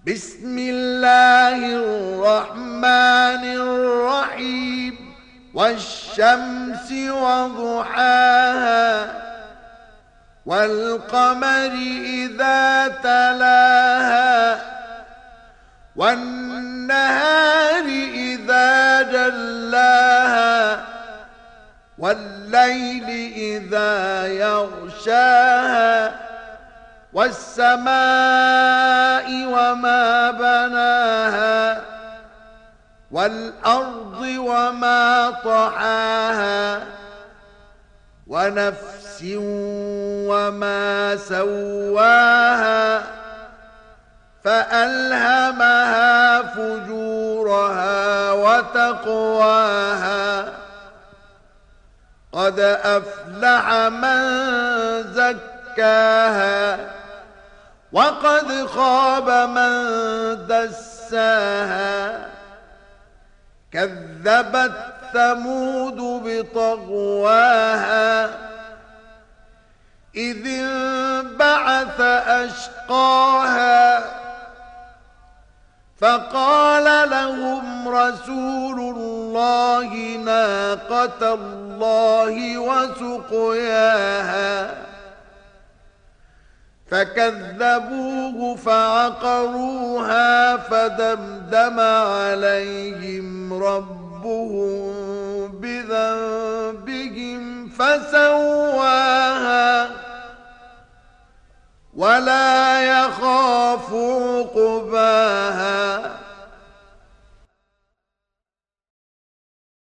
بسم الله الرحمن الرحيم والشمس وضحاها والقمر إذا تلاها والنهار إذا جلاها والليل إذا يغشاها والسماء وما بناها والأرض وما طحاها ونفس وما سواها فألهمها فجورها وتقواها قد أفلح من زكاها وقد خاب من دساها كذبت ثمود بطغواها إذ انبعث أشقاها فقال لهم رسول الله ناقة الله وسقياها فكذبوه فعقروها فدمدم عليهم ربهم بذنبهم فسواها ولا يخاف عقباها